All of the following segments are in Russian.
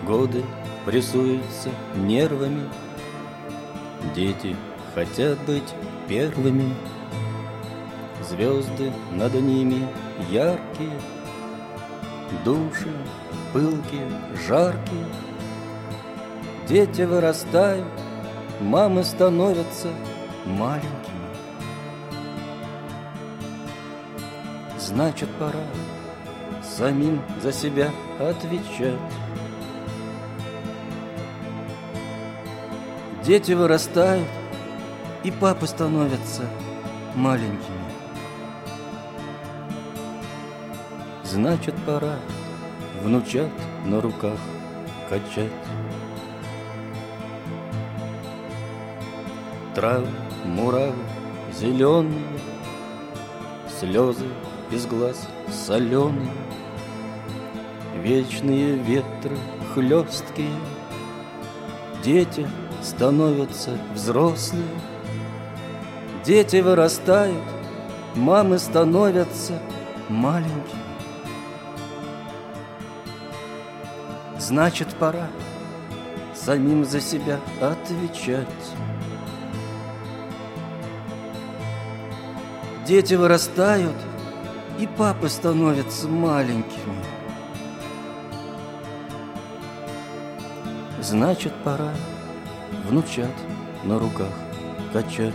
Годы прессуются нервами, дети хотят быть первыми. Звезды над ними яркие, души пылкие, жаркие. Дети вырастают, мамы становятся маленькими. Значит, пора самим за себя отвечать. Дети вырастают, и папы становятся маленькими. Значит, пора внучат на руках качать. Травы, муравы зеленые, слезы из глаз соленые, вечные ветры хлесткие. Дети становятся взрослые, дети вырастают, мамы становятся маленькими. Значит, пора самим за себя отвечать. Дети вырастают, и папы становятся маленькими. Значит, пора внучат на руках качать.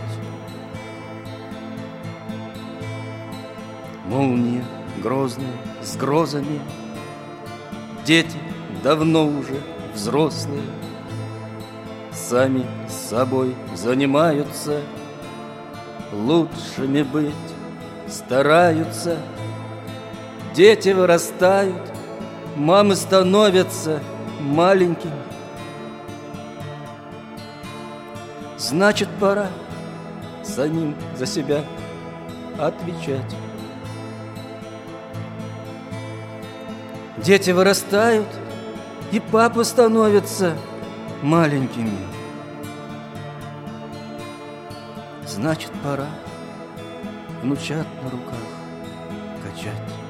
Молния грозная с грозами, дети давно уже взрослые, сами с собой занимаются, лучшими быть стараются. Дети вырастают, мамы становятся маленькими. Значит, пора самим за себя отвечать. Дети вырастают, и папы становятся маленькими. Значит, пора внучат на руках качать.